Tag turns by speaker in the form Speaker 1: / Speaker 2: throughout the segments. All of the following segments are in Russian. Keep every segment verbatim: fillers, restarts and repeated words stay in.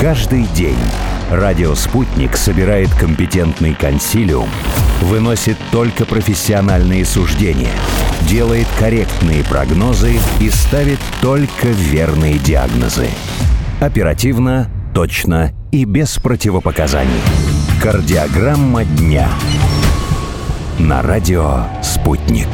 Speaker 1: Каждый день радио «Спутник» собирает компетентный консилиум, выносит только профессиональные суждения, делает корректные прогнозы и ставит только верные диагнозы. Оперативно, точно и без противопоказаний. Кардиограмма дня на радио «Спутник».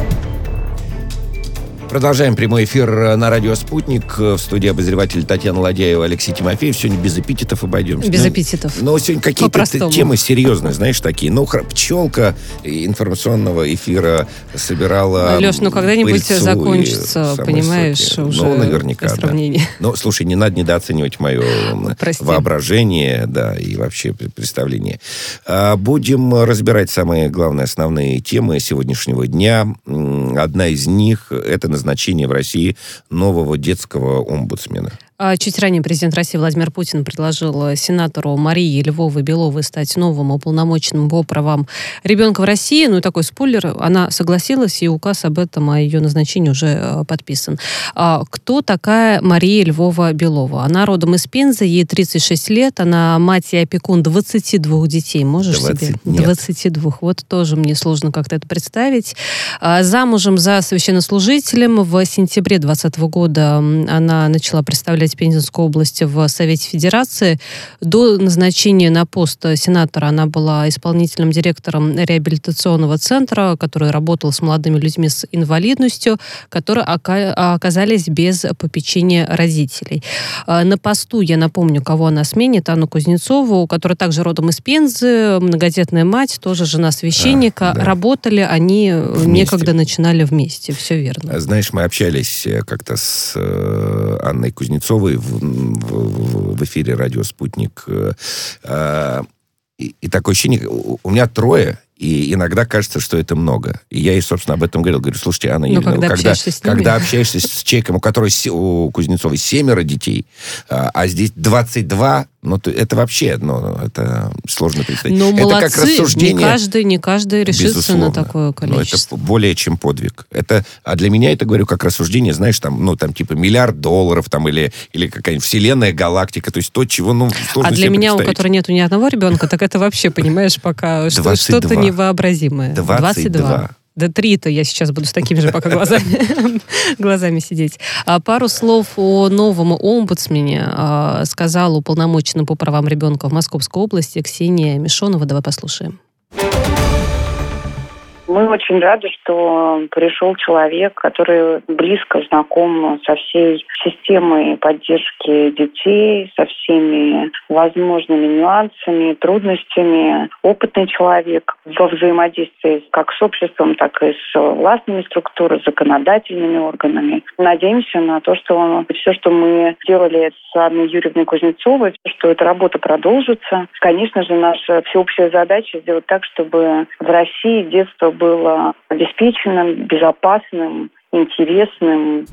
Speaker 2: Продолжаем прямой эфир на радио «Спутник». В студии обозреватель Татьяна Ладяева, Алексей Тимофеев. Сегодня без эпитетов обойдемся.
Speaker 3: Без
Speaker 2: ну,
Speaker 3: эпитетов.
Speaker 2: Но сегодня какие-то темы серьезные, знаешь, такие. Ну, пчелка информационного эфира собирала
Speaker 3: Леш, ну когда-нибудь закончится, понимаешь,
Speaker 2: соки.
Speaker 3: Уже
Speaker 2: ну, наверняка,
Speaker 3: сравнение.
Speaker 2: Да. Ну, слушай, не надо недооценивать мое Прости. воображение, да, и вообще представление. Будем разбирать самые главные, основные темы сегодняшнего дня. Одна из них — это назначение в России нового детского омбудсмена.
Speaker 3: Чуть ранее президент России Владимир Путин предложил сенатору Марии Львовой-Беловой стать новым уполномоченным по правам ребенка в России. Ну и такой спойлер, она согласилась, и указ об этом, о ее назначении уже подписан. Кто такая Мария Львова-Белова? Она родом из Пензы, ей тридцать шесть лет, она мать и опекун двадцати двух детей. Можешь
Speaker 2: двадцать
Speaker 3: себе?
Speaker 2: Нет.
Speaker 3: двадцати двух. Вот тоже мне сложно как-то это представить. Замужем за священнослужителем. В сентябре двадцатого года она начала представлять Пензенской области в Совете Федерации. До назначения на пост сенатора она была исполнительным директором реабилитационного центра, который работал с молодыми людьми с инвалидностью, которые оказались без попечения родителей. На посту, я напомню, кого она сменит, Анну Кузнецову, которая также родом из Пензы, многодетная мать, тоже жена священника. А, да. Работали они вместе. Некогда начинали вместе, все верно.
Speaker 2: Знаешь, мы общались как-то с Анной Кузнецовой В, в, в эфире радио «Спутник». И, и такое ощущение, у меня трое, и иногда кажется, что это много. И я ей, собственно, об этом говорил. Говорю, слушайте, Анна Юрьевна,
Speaker 3: когда,
Speaker 2: когда,
Speaker 3: общаешься с,
Speaker 2: когда общаешься с человеком, у которого у Кузнецовой семеро детей, а здесь двадцать два, ну, это вообще, ну, это сложно представить.
Speaker 3: Ну,
Speaker 2: это
Speaker 3: молодцы,
Speaker 2: как рассуждение.
Speaker 3: Не каждый, не каждый решится
Speaker 2: Безусловно.
Speaker 3: На такое количество.
Speaker 2: Но это более чем подвиг. Это, а для меня это, говорю, как рассуждение, знаешь, там, ну, там, типа, миллиард долларов, там, или, или какая-нибудь вселенная, галактика, то есть то, чего, ну, сложно
Speaker 3: А для меня, у которой нету ни одного ребенка, так это вообще, понимаешь, пока что-то невообразимое.
Speaker 2: двадцать два.
Speaker 3: Да три-то я сейчас буду с такими же пока глазами, глазами сидеть. А пару слов о новом омбудсмене а, сказала уполномоченный по правам ребенка в Московской области Ксения Мишонова. Давай послушаем.
Speaker 4: Мы очень рады, что пришел человек, который близко знаком со всей системой поддержки детей, со всеми возможными нюансами, трудностями. Опытный человек во взаимодействии как с обществом, так и с властными структурами, законодательными органами. Надеемся на то, что все, что мы делали с Анной Юрьевной Кузнецовой, что эта работа продолжится. Конечно же, наша всеобщая задача сделать так, чтобы в России детство было обеспеченным, безопасным, интересным.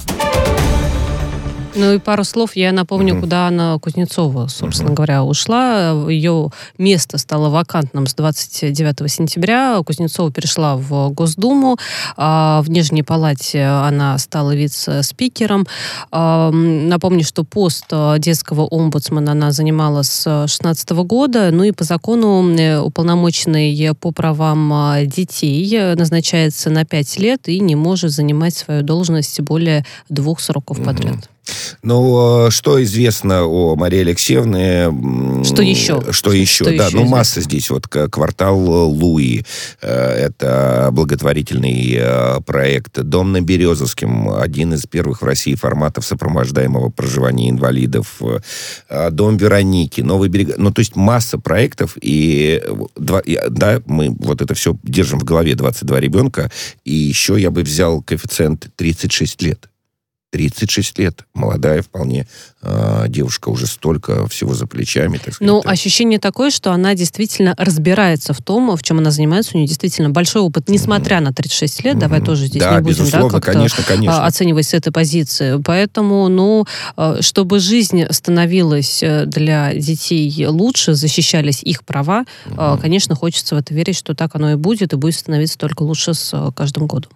Speaker 3: Ну и пару слов я напомню, mm-hmm. куда Анна Кузнецова, собственно mm-hmm. говоря, ушла. Ее место стало вакантным с двадцать девятого сентября. Кузнецова перешла в Госдуму. В Нижней Палате она стала вице-спикером. Напомню, что пост детского омбудсмена она занимала с две тысячи шестнадцатого года. Ну и по закону уполномоченный по правам детей назначается на пять лет и не может занимать свою должность более двух сроков mm-hmm. подряд.
Speaker 2: Ну, что известно о Марии Алексеевне?
Speaker 3: Что еще?
Speaker 2: Что еще?
Speaker 3: Что
Speaker 2: да,
Speaker 3: еще
Speaker 2: ну,
Speaker 3: известно?
Speaker 2: масса здесь. Вот квартал Луи. Это благотворительный проект. Дом на Березовском. Один из первых в России форматов сопровождаемого проживания инвалидов. Дом Вероники. Новый берег. Ну, то есть масса проектов. И, да, мы вот это все держим в голове. двадцать два ребенка. И еще я бы взял коэффициент тридцать шесть лет. тридцать шесть лет. Молодая вполне э, девушка, уже столько всего за плечами. Так сказать.
Speaker 3: Ну, ощущение такое, что она действительно разбирается в том, в чем она занимается. У нее действительно большой опыт, несмотря mm-hmm. на тридцать шесть лет. Mm-hmm. Давай тоже здесь
Speaker 2: да,
Speaker 3: не будем да, как-то
Speaker 2: конечно, конечно.
Speaker 3: оценивать с этой позиции. Поэтому, ну, чтобы жизнь становилась для детей лучше, защищались их права, mm-hmm. конечно, хочется в это верить, что так оно и будет, и будет становиться только лучше с каждым годом.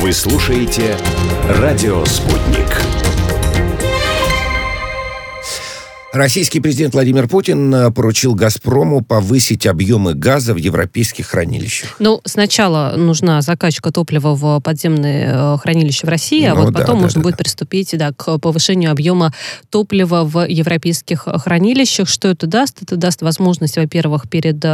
Speaker 1: Вы слушаете «Радио Спутник».
Speaker 2: Российский президент Владимир Путин поручил «Газпрому» повысить объемы газа в европейских хранилищах.
Speaker 3: Ну, сначала нужна закачка топлива в подземные хранилища в России, а
Speaker 2: ну,
Speaker 3: вот потом
Speaker 2: да,
Speaker 3: можно
Speaker 2: да,
Speaker 3: будет
Speaker 2: да.
Speaker 3: приступить да, к повышению объема топлива в европейских хранилищах. Что это даст? Это даст возможность, во-первых, перед, э,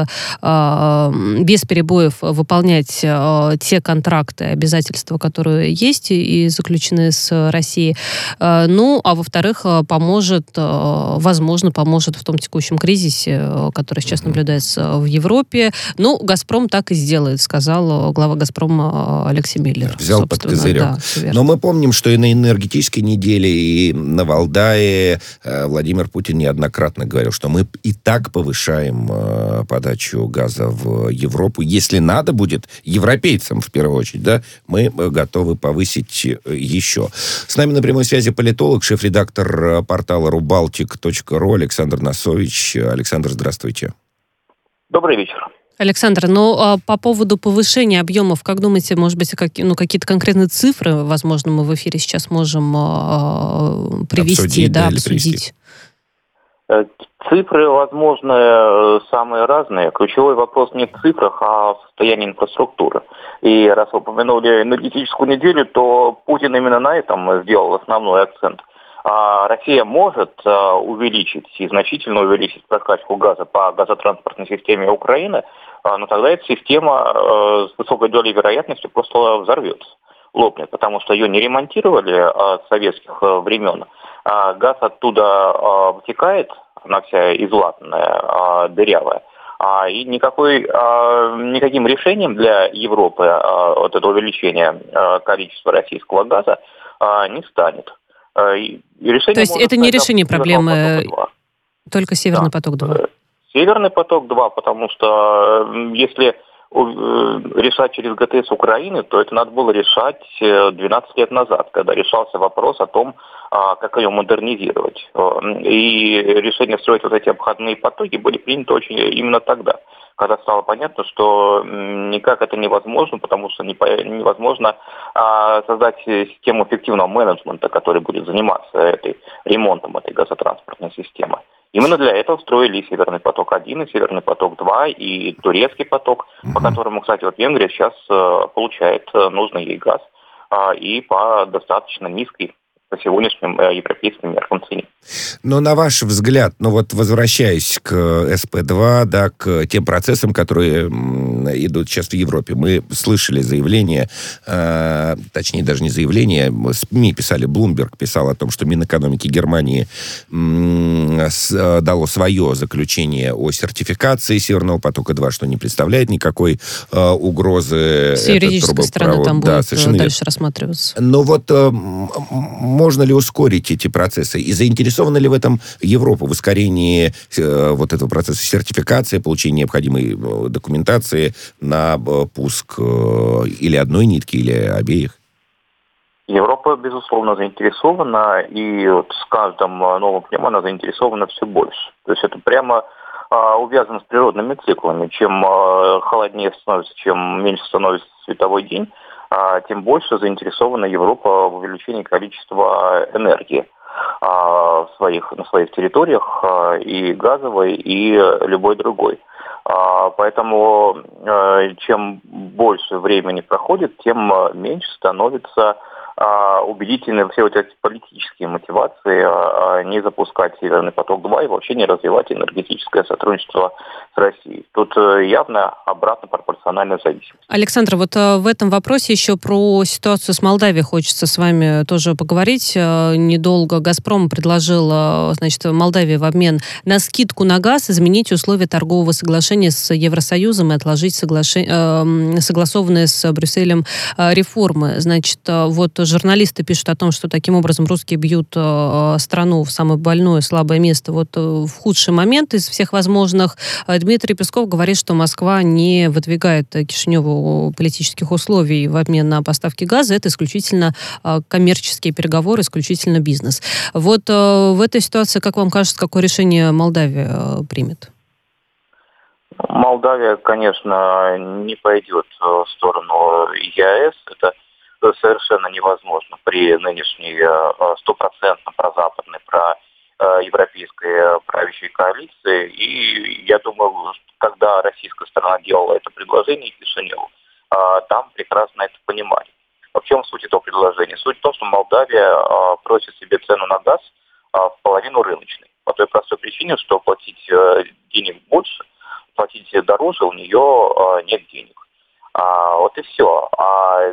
Speaker 3: без перебоев выполнять э, те контракты, обязательства, которые есть и заключены с Россией. Э, ну, а во-вторых, поможет э, возможно, поможет в том текущем кризисе, который сейчас наблюдается в Европе. Ну, «Газпром» так и сделает, сказал глава «Газпрома» Алексей Миллер.
Speaker 2: Взял под козырек.
Speaker 3: Да,
Speaker 2: но мы помним, что и на энергетической неделе, и на Валдае Владимир Путин неоднократно говорил, что мы и так повышаем подачу газа в Европу. Если надо будет, европейцам в первую очередь, да, мы готовы повысить еще. С нами на прямой связи политолог, шеф-редактор портала рубалтик точка ру Александр Носович. Александр, здравствуйте.
Speaker 5: Добрый вечер.
Speaker 3: Александр, ну, а по поводу повышения объемов, как думаете, может быть, как, ну, какие-то конкретные цифры, возможно, мы в эфире сейчас можем э, привести,
Speaker 2: обсудить,
Speaker 3: да,
Speaker 2: да,
Speaker 3: обсудить?
Speaker 5: Цифры, возможно, самые разные. Ключевой вопрос не в цифрах, а в состоянии инфраструктуры. И раз вы упомянули энергетическую неделю, то Путин именно на этом сделал основной акцент. Россия может увеличить и значительно увеличить прокачку газа по газотранспортной системе Украины, но тогда эта система с высокой долей вероятности просто взорвется, лопнет, потому что ее не ремонтировали с советских времен. Газ оттуда вытекает, она вся излатанная, дырявая. И никакой, никаким решением для Европы вот это увеличение количества российского газа не станет. И решение
Speaker 3: То есть это не решение проблемы, только «Северный
Speaker 5: да.
Speaker 3: поток-два»?
Speaker 5: «Северный поток-два», потому что если решать через ГТС Украины, то это надо было решать двенадцать лет назад, когда решался вопрос о том, как ее модернизировать. И решение строить вот эти обходные потоки были приняты очень именно тогда, когда стало понятно, что никак это невозможно, потому что невозможно создать систему эффективного менеджмента, который будет заниматься этой, ремонтом этой газотранспортной системы. Именно для этого строили и «Северный поток-один», и «Северный поток-два», и «Турецкий поток», mm-hmm. по которому, кстати, вот Венгрия сейчас получает нужный ей газ и по достаточно низкой по сегодняшним европейским меркам цене.
Speaker 2: Но на ваш взгляд, ну вот возвращаясь к эс пэ два, да, к тем процессам, которые идут сейчас в Европе, мы слышали заявление, э, точнее даже не заявление, СМИ писали, Bloomberg писал о том, что Минэкономики Германии м, с, дало свое заключение о сертификации «Северного потока-два», что не представляет никакой э, угрозы.
Speaker 3: С юридической стороны там
Speaker 2: да,
Speaker 3: будет дальше
Speaker 2: верно.
Speaker 3: рассматриваться.
Speaker 2: Но вот э, можно ли ускорить эти процессы? И заинтересована ли в этом Европа, в ускорении э, вот этого процесса сертификации, получения необходимой э, документации на э, пуск э, или одной нитки, или обеих?
Speaker 5: Европа, безусловно, заинтересована, и вот с каждым новым днем она заинтересована все больше. То есть это прямо а, увязано с природными циклами. Чем а, холоднее становится, чем меньше становится световой день, а, тем больше заинтересована Европа в увеличении количества энергии а, в своих, на своих территориях, а, и газовой, и любой другой. А, поэтому а, чем больше времени проходит, тем меньше становится убедительны все вот эти политические мотивации не запускать «Северный поток-два» и вообще не развивать энергетическое сотрудничество с Россией. Тут явно обратно пропорциональная зависимость.
Speaker 3: Александр, вот в этом вопросе еще про ситуацию с Молдавией хочется с вами тоже поговорить. Недолго «Газпром» предложил, значит, Молдавии в обмен на скидку на газ изменить условия торгового соглашения с Евросоюзом и отложить соглашение, согласованные с Брюсселем реформы. Значит, вот журналисты пишут о том, что таким образом русские бьют э, страну в самое больное, слабое место вот э, в худший момент из всех возможных. Дмитрий Песков говорит, что Москва не выдвигает Кишиневу политических условий в обмен на поставки газа. Это исключительно э, коммерческие переговоры, исключительно бизнес. Вот э, в этой ситуации, как вам кажется, какое решение Молдавия э, примет?
Speaker 5: Молдавия, конечно, не пойдет в сторону ЕАЭС. Это невозможно при нынешней стопроцентно прозападной, проевропейской правящей коалиции. И я думаю, когда российская сторона делала это предложение Кишиневу, там прекрасно это понимали. В чем суть этого предложения? Суть в том, что Молдавия просит себе цену на газ в половину рыночной. По той простой причине, что платить денег больше, платить дороже у нее нет денег. А, вот и все. А,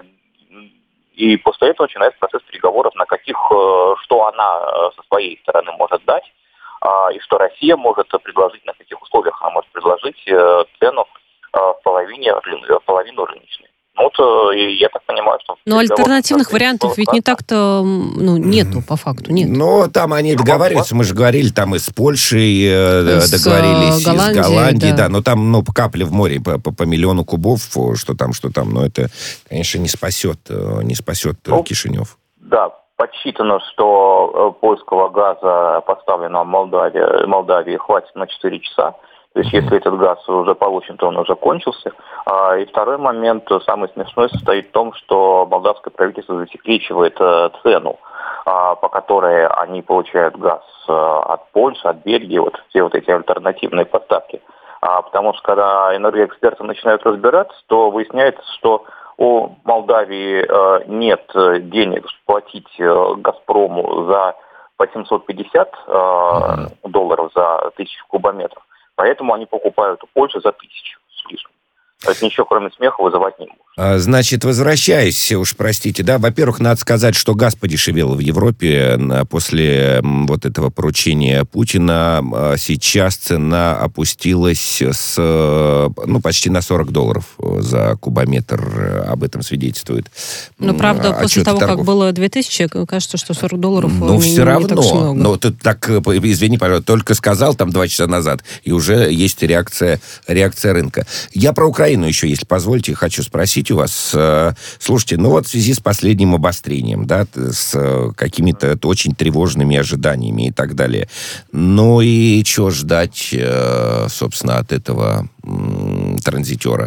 Speaker 5: и после этого начинается процесс переговоров, на каких, что она со своей стороны может дать, а, и что Россия может предложить, на каких условиях она может предложить цену в половине, в половину рыночной. Ну, вот, и я так понимаю, что...
Speaker 3: Но альтернативных вариантов ведь не так-то, ну, нету, по факту, нет.
Speaker 2: Но там они договариваются, мы же говорили, там и с Польшей с договорились, Голландией, и с Голландией, да. да. Но там, ну, капли в море по, по, по миллиону кубов, что там, что там. Но это, конечно, не спасет, не спасет ну, Кишинев.
Speaker 5: Да, подсчитано, что польского газа, поставленного в Молдавии, Молдавии, хватит на четыре часа. То есть, если этот газ уже получен, то он уже кончился. И второй момент, самый смешной, состоит в том, что молдавское правительство засекречивает цену, по которой они получают газ от Польши, от Бельгии, вот все вот эти альтернативные поставки. Потому что, когда энергоэксперты начинают разбираться, то выясняется, что у Молдавии нет денег платить «Газпрому» за по семьсот пятьдесят долларов за тысячу кубометров. Поэтому они покупают у Польши за тысячу с лишним. Это ничего, кроме смеха, вызывать не может.
Speaker 2: А, значит, возвращаясь, уж простите, да, во-первых, надо сказать, что газ подешевел в Европе после вот этого поручения Путина. Сейчас цена опустилась с, ну, почти на сорок долларов за кубометр. Об этом свидетельствует.
Speaker 3: Но, правда, после того, торгов. Как было две тысячи, кажется, что сорок долларов
Speaker 2: ну,
Speaker 3: не,
Speaker 2: все
Speaker 3: не,
Speaker 2: равно.
Speaker 3: не так много.
Speaker 2: Но ты так, извини, пожалуйста, только сказал там два часа назад, и уже есть реакция, реакция рынка. Я про Украину еще, если позволите, хочу спросить у вас. Слушайте, ну вот в связи с последним обострением, да, с какими-то очень тревожными ожиданиями и так далее. Ну и что ждать, собственно, от этого транзитера?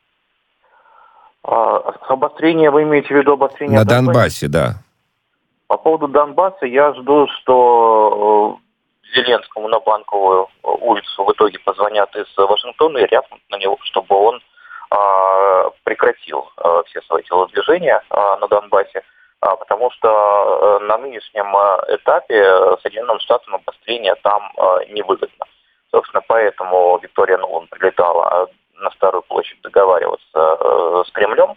Speaker 5: А, обострение, вы имеете в виду обострение?
Speaker 2: На Донбассе, да.
Speaker 5: По поводу Донбасса я жду, что Зеленскому на Банковую улицу в итоге позвонят из Вашингтона и рявкнут на него, чтобы он прекратил все свои телодвижения на Донбассе, потому что на нынешнем этапе Соединенным Штатам обострение там невыгодно. Собственно, поэтому Виктория Нуланд прилетала на Старую площадь договариваться с Кремлем.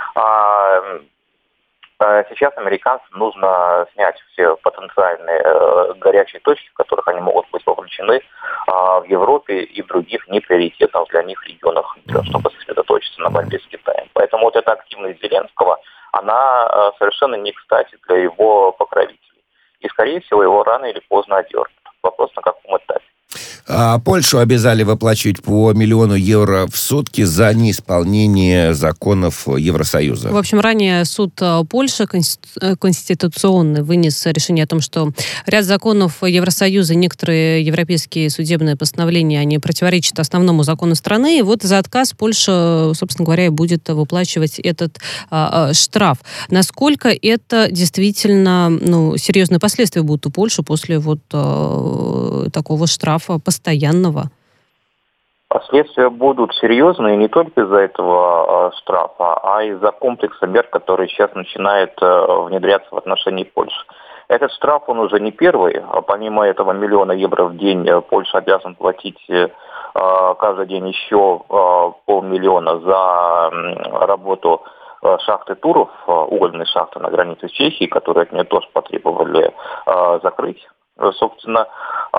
Speaker 5: Сейчас американцам нужно снять все потенциальные э, горячие точки, в которых они могут быть вовлечены э, в Европе и в других неприоритетных для них регионах, чтобы сосредоточиться на борьбе с Китаем. Поэтому вот эта активность Зеленского, она э, совершенно не кстати для его покровителей. И, скорее всего, его рано или поздно одернут. Вопрос, на каком этапе.
Speaker 2: А Польшу обязали выплачивать по миллиону евро в сутки за неисполнение законов Евросоюза.
Speaker 3: В общем, ранее суд Польши конституционный вынес решение о том, что ряд законов Евросоюза, некоторые европейские судебные постановления, они противоречат основному закону страны. И вот за отказ Польша, собственно говоря, и будет выплачивать этот а, штраф. Насколько это действительно, ну, серьезные последствия будут у Польши после вот а, такого штрафа постоянного?
Speaker 5: Последствия будут серьезные не только из-за этого э, штрафа, а из-за комплекса мер, который сейчас начинает э, внедряться в отношении Польши. Этот штраф, он уже не первый. А помимо этого миллиона евро в день Польша обязан платить э, каждый день еще э, полмиллиона за э, работу э, шахты Туров, э, угольной шахты на границе с Чехией, которые от нее тоже потребовали э, закрыть. Собственно,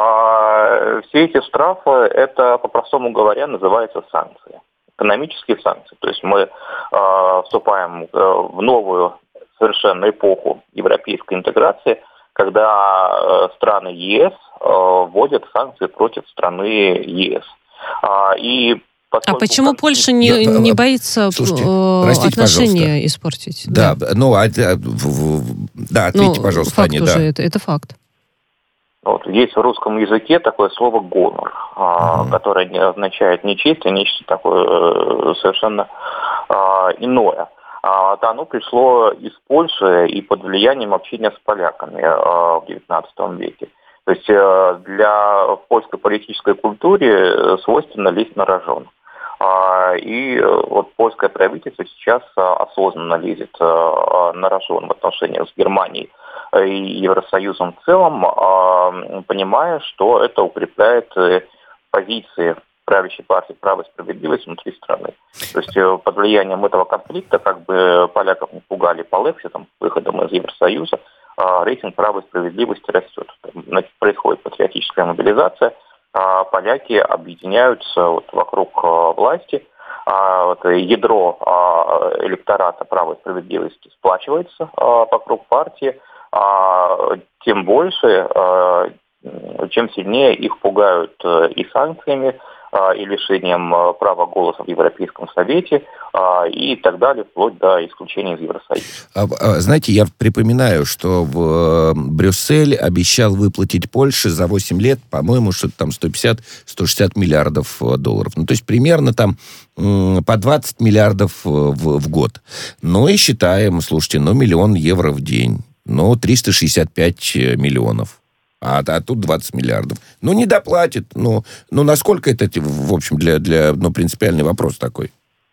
Speaker 5: все эти штрафы, это, по-простому говоря, называется санкции. Экономические санкции. То есть мы вступаем в новую совершенно эпоху европейской интеграции, когда страны ЕС вводят санкции против страны ЕС. И
Speaker 3: а почему конфликт... Польша не, да, не боится слушайте, простите, отношения пожалуйста. Испортить?
Speaker 2: Да, да. ну, а, да, ответьте, ну, пожалуйста,
Speaker 3: факт
Speaker 2: Таня.
Speaker 3: Уже
Speaker 2: Да.
Speaker 3: Это, это факт.
Speaker 5: Вот, есть в русском языке такое слово «гонор», uh-huh. которое означает не честь, а нечто такое совершенно а, иное. то оно пришло из Польши и под влиянием общения с поляками в девятнадцатом веке. То есть для польской политической культуре свойственно лезть на рожон. И вот польское правительство сейчас осознанно лезет на рожон в отношениях с Германией и Евросоюзом в целом, понимая, что это укрепляет позиции правящей партии «Право и справедливость» внутри страны. То есть под влиянием этого конфликта, как бы поляков не пугали полекситом, выходом из Евросоюза, рейтинг «Право и справедливости» растет. Значит, происходит патриотическая мобилизация, поляки объединяются вот вокруг власти, вот ядро электората «Право и справедливости» сплачивается вокруг партии, тем больше, чем сильнее их пугают и санкциями, и лишением права голоса в Европейском Совете, и так далее, вплоть до исключения из Евросоюза.
Speaker 2: Знаете, я припоминаю, что в Брюссель обещал выплатить Польше за восемь лет, по-моему, что-то там сто пятьдесят - сто шестьдесят миллиардов долларов. Ну, то есть примерно там по двадцать миллиардов в, в год. Ну и считаем, слушайте, ну миллион евро в день. Ну, триста шестьдесят пять миллионов. А, а тут двадцать миллиардов. Ну, не доплатит. Ну, ну насколько это, в общем, для, для ну, принципиальный вопрос такой?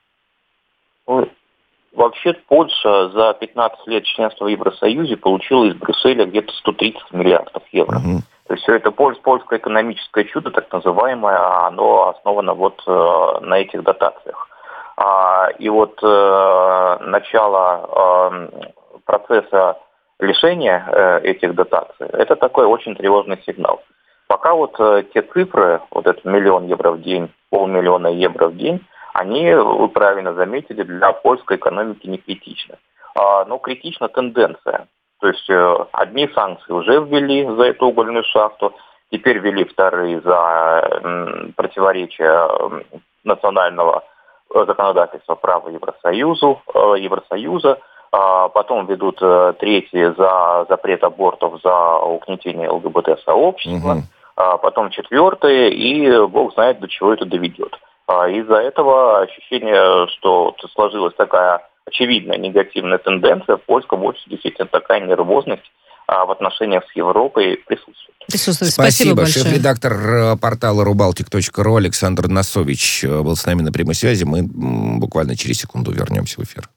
Speaker 5: Ну, вообще Польша за пятнадцать лет членства в Евросоюзе получила из Брюсселя где-то сто тридцать миллиардов евро. Угу. То есть все это польское экономическое чудо, так называемое, оно основано вот э, на этих дотациях. А, и вот э, начало э, процесса лишения э, этих дотаций, это такой очень тревожный сигнал. Пока вот э, те цифры, вот этот миллион евро в день, полмиллиона евро в день, они, вы правильно заметили, для польской экономики не критичны. А, но критична тенденция. То есть э, одни санкции уже ввели за эту угольную шахту, теперь ввели вторые за э, противоречие э, национального законодательства права Евросоюзу, э, Евросоюза. Потом ведут третьи за запрет абортов, за угнетение ЛГБТ-сообщества. Угу. Потом четвертые, и бог знает, до чего это доведет. Из-за этого ощущение, что сложилась такая очевидная негативная тенденция, в польском обществе действительно такая нервозность в отношениях с Европой присутствует.
Speaker 3: Присутствует.
Speaker 2: Спасибо.
Speaker 3: Спасибо большое.
Speaker 2: Шеф-редактор портала рубалтик точка ру Александр Носович был с нами на прямой связи. Мы буквально через секунду вернемся в эфир.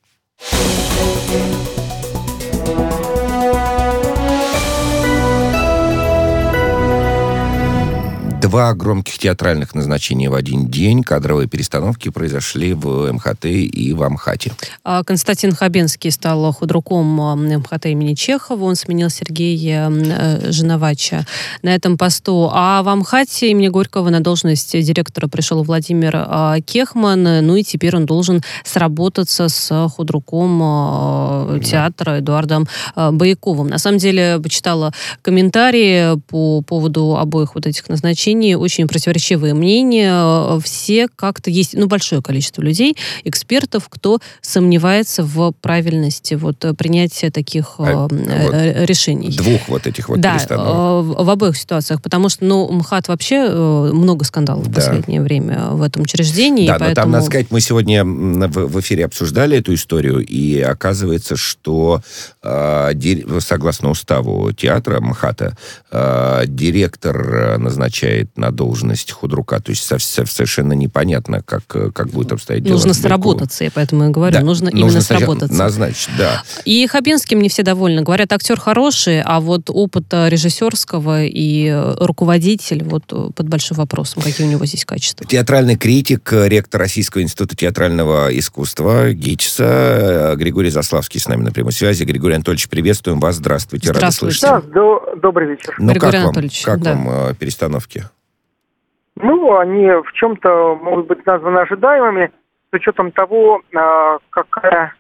Speaker 2: Два громких театральных назначения в один день. Кадровые перестановки произошли в МХТ и в Амхате.
Speaker 3: Константин Хабенский стал худруком МХТ имени Чехова. Он сменил Сергея Жиновача на этом посту. А в Амхате имени Горького на должность директора пришел Владимир Кехман. Ну и теперь он должен сработаться с худруком театра Эдуардом Бояковым. На самом деле, почитала комментарии по поводу обоих вот этих назначений. Очень противоречивые мнения. Все как-то есть, ну, большое количество людей, экспертов, кто сомневается в правильности вот принятия таких а, э, вот решений.
Speaker 2: Двух вот этих вот
Speaker 3: да,
Speaker 2: перестановок.
Speaker 3: Да, в обоих ситуациях, потому что, ну, МХАТ вообще много скандалов да. в последнее время в этом учреждении.
Speaker 2: Да,
Speaker 3: поэтому...
Speaker 2: но там, надо сказать, мы сегодня в эфире обсуждали эту историю, и оказывается, что э, согласно уставу театра МХАТа, э, директор назначает на должность худрука. То есть совершенно непонятно, как, как будет обстоять дело.
Speaker 3: Нужно сработаться, я поэтому и говорю. Да, нужно, нужно именно сработаться.
Speaker 2: Назначить, да.
Speaker 3: И Хабенским не все довольны. Говорят, актер хороший, а вот опыта режиссерского и руководитель вот под большим вопросом, какие у него здесь качества.
Speaker 2: Театральный критик, ректор Российского института театрального искусства ГИТИСа Григорий Заславский с нами на прямой связи. Григорий Анатольевич, приветствуем вас. Здравствуйте.
Speaker 3: Здравствуйте.
Speaker 2: Рады слышать.
Speaker 6: Да, до, добрый вечер.
Speaker 2: Ну,
Speaker 3: Григорий
Speaker 2: как
Speaker 3: Анатольевич,
Speaker 2: вам, как
Speaker 3: да.
Speaker 2: вам перестановки?
Speaker 6: Ну, они в чем-то могут быть названы ожидаемыми, с учетом того, какая,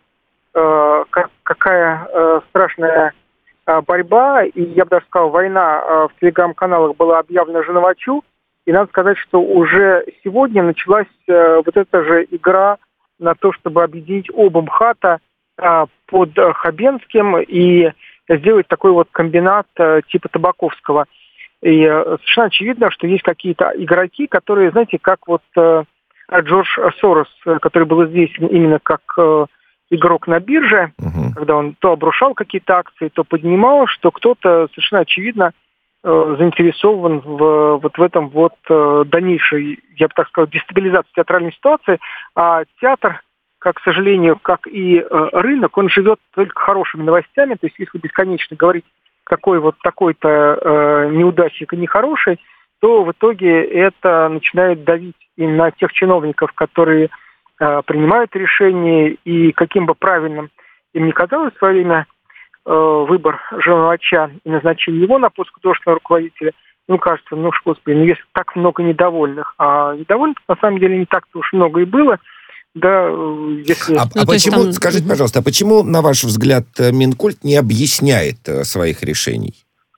Speaker 6: какая страшная борьба, и я бы даже сказал, война в телеграм-каналах была объявлена Жиновачу, и надо сказать, что уже сегодня началась вот эта же игра на то, чтобы объединить оба МХАТа под Хабенским и сделать такой вот комбинат типа Табаковского. И совершенно очевидно, что есть какие-то игроки, которые, знаете, как вот э, Джордж Сорос, который был известен именно как э, игрок на бирже, угу. когда он то обрушал какие-то акции, то поднимал, что кто-то совершенно очевидно э, заинтересован в, вот в этом вот э, дальнейшей, я бы так сказал, дестабилизации театральной ситуации, а театр, как, к сожалению, как и э, рынок, он живет только хорошими новостями, то есть если бесконечно говорить, какой вот такой-то э, неудачник и нехороший, то в итоге это начинает давить и на тех чиновников, которые э, принимают решения, и каким бы правильным им ни казалось в свое время э, выбор Желовача и назначение его на пост художественного руководителя, ну, кажется, ну, господи, ну, если так много недовольных, а недовольных на самом деле не так-то уж много и было, да, если...
Speaker 2: А,
Speaker 6: ну,
Speaker 2: а почему,
Speaker 6: там...
Speaker 2: скажите, пожалуйста, а почему, на ваш взгляд, Минкульт не объясняет своих решений?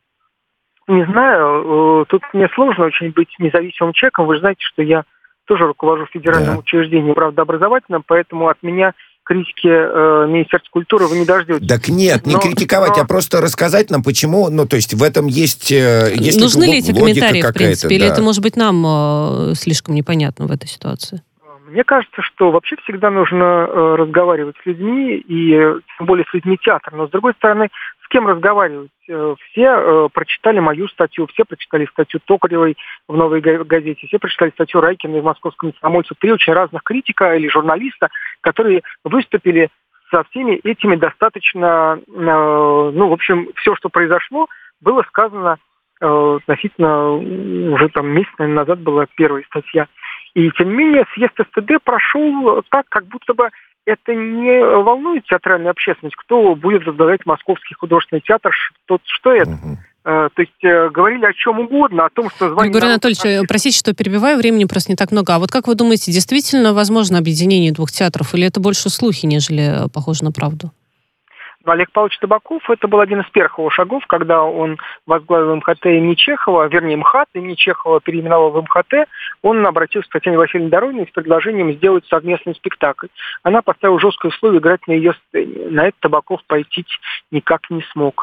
Speaker 6: Не знаю, тут мне сложно очень быть независимым человеком. Вы же знаете, что я тоже руковожу федеральным да. учреждением правдообразовательным, поэтому от меня критики э, Министерства культуры вы не дождетесь.
Speaker 2: Так нет, не но, критиковать, но... а просто рассказать нам, почему, ну, то есть в этом есть... Э, есть
Speaker 3: нужны ли эти комментарии, в принципе,
Speaker 2: да.
Speaker 3: или это, может быть, нам э, слишком непонятно в этой ситуации?
Speaker 6: Мне кажется, что вообще всегда нужно э, разговаривать с людьми, и тем более с людьми театра. Но, с другой стороны, с кем разговаривать? Э, все э, прочитали мою статью, все прочитали статью Токаревой в «Новой газете», все прочитали статью Райкиной в «Московском комсомольце». Три очень разных критика или журналиста, которые выступили со всеми этими достаточно... Э, ну, в общем, все, что произошло, было сказано э, относительно... Уже там месяц, наверное, назад была первая статья. И, тем не менее, съезд СТД прошел так, как будто бы это не волнует театральную общественность, кто будет возглавлять Московский художественный театр, что, что это. Uh-huh. Э, то есть э, говорили о чем угодно, о том, что...
Speaker 3: Григорий Анатольевич, народ... простите, что перебиваю, времени просто не так много. А вот как вы думаете, действительно возможно объединение двух театров, или это больше слухи, нежели похоже на правду?
Speaker 6: Олег Павлович Табаков, это был один из первых его шагов, когда он возглавил МХТ имени Чехова, вернее, МХАТ имени Чехова переименовал в МХТ, он обратился к Татьяне Васильевне Дорониной с предложением сделать совместный спектакль. Она поставила жесткое условие играть на ее сцене. На это Табаков пойти никак не смог.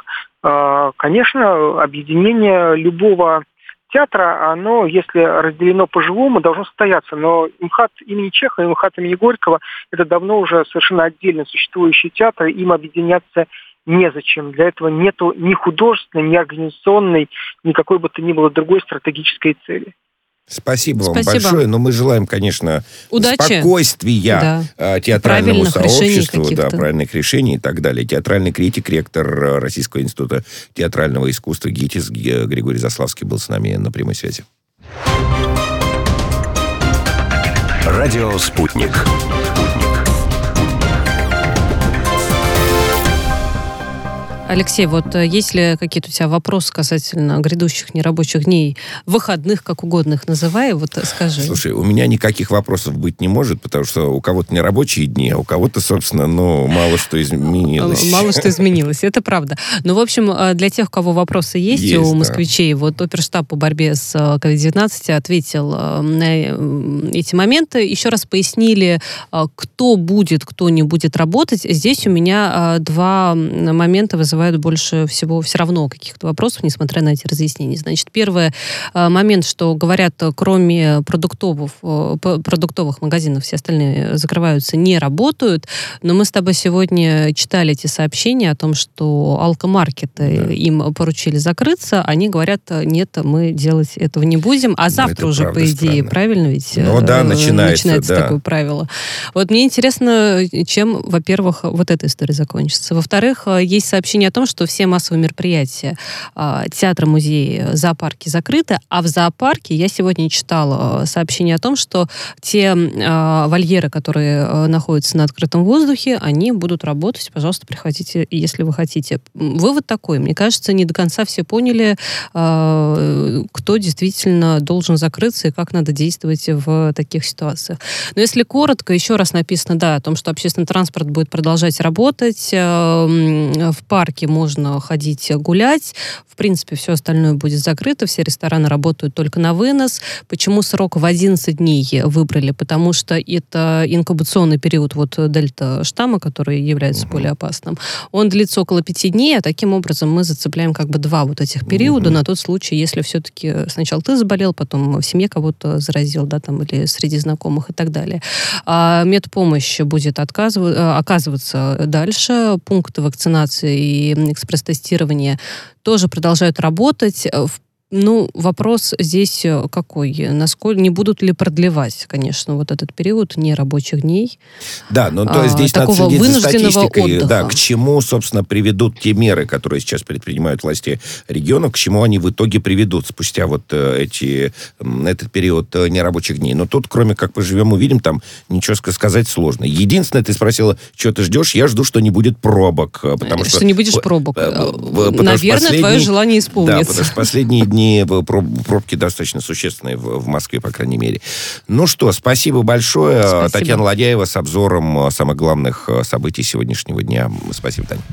Speaker 6: Конечно, объединение любого театра, оно, если разделено по-живому, должно состояться. Но МХАТ имени Чехова и МХАТ имени Горького – это давно уже совершенно отдельно существующие театры, им объединяться незачем. Для этого нету ни художественной, ни организационной, ни какой бы то ни было другой стратегической цели.
Speaker 2: Спасибо вам
Speaker 3: Спасибо.
Speaker 2: большое. Но мы желаем, конечно,
Speaker 3: удачи,
Speaker 2: спокойствия
Speaker 3: да.
Speaker 2: театральному сообществу, да,
Speaker 3: каких-то.
Speaker 2: правильных решений и так далее. Театральный критик, ректор Российского института театрального искусства ГИТИС Григорий Заславский был с нами на прямой связи.
Speaker 1: Радио «Спутник».
Speaker 3: Алексей, вот есть ли какие-то у тебя вопросы касательно грядущих нерабочих дней, выходных, как угодно их называй, вот скажи.
Speaker 2: Слушай, у меня никаких вопросов быть не может, потому что у кого-то нерабочие дни, а у кого-то, собственно, ну, мало что изменилось.
Speaker 3: Мало что изменилось, это правда. Но, в общем, для тех, у кого вопросы есть, есть у москвичей, да. Вот оперштаб по борьбе с ковид девятнадцать ответил на эти моменты. Еще раз пояснили, кто будет, кто не будет работать. Здесь у меня два момента вызывают больше всего все равно каких-то вопросов, несмотря на эти разъяснения. Значит, первый момент, что говорят, кроме продуктовых, продуктовых магазинов, все остальные закрываются, не работают. Но мы с тобой сегодня читали эти сообщения о том, что алкомаркеты, да. им поручили закрыться. Они говорят, нет, мы делать этого не будем. А завтра уже, правда, по идее, странно. Правильно ведь?
Speaker 2: Ну да, начинается,
Speaker 3: начинается
Speaker 2: да.
Speaker 3: такое правило. Вот мне интересно, чем, во-первых, вот эта история закончится. Во-вторых, есть сообщение о том, что все массовые мероприятия, театры, музеи, зоопарки закрыты, а в зоопарке я сегодня читала сообщение о том, что те вольеры, которые находятся на открытом воздухе, они будут работать. Пожалуйста, приходите, если вы хотите. Вывод такой. Мне кажется, не до конца все поняли, кто действительно должен закрыться и как надо действовать в таких ситуациях. Но если коротко, еще раз написано, да, о том, что общественный транспорт будет продолжать работать, в парке парке можно ходить гулять. В принципе, все остальное будет закрыто, все рестораны работают только на вынос. Почему срок в одиннадцать дней выбрали? Потому что это инкубационный период вот дельта-штамма, который является более опасным. Он длится около пяти дней, а таким образом мы зацепляем как бы два вот этих периода на тот случай, если все-таки сначала ты заболел, потом в семье кого-то заразил, да, там, или среди знакомых и так далее. А медпомощь будет отказыв... оказываться дальше. Пункты вакцинации и экспресс-тестирования тоже продолжают работать. Ну, вопрос здесь какой? Насколько не будут ли продлевать, конечно, вот этот период нерабочих дней?
Speaker 2: Да, но то есть здесь
Speaker 3: а,
Speaker 2: надо следить за статистикой.
Speaker 3: отдыха.
Speaker 2: Да, к чему, собственно, приведут те меры, которые сейчас предпринимают власти регионов, к чему они в итоге приведут спустя вот эти, этот период нерабочих дней. Но тут, кроме как поживем, увидим, там ничего сказать сложно. Единственное, ты спросила, что ты ждешь? Я жду, что не будет пробок. Потому что,
Speaker 3: что не будешь пробок. Наверное, твое желание исполнится.
Speaker 2: Да, потому что последние дни пробки достаточно существенные в, в Москве, по крайней мере. Ну что, спасибо большое. Спасибо. Татьяна Ладяева с обзором самых главных событий сегодняшнего дня. Спасибо, Таня.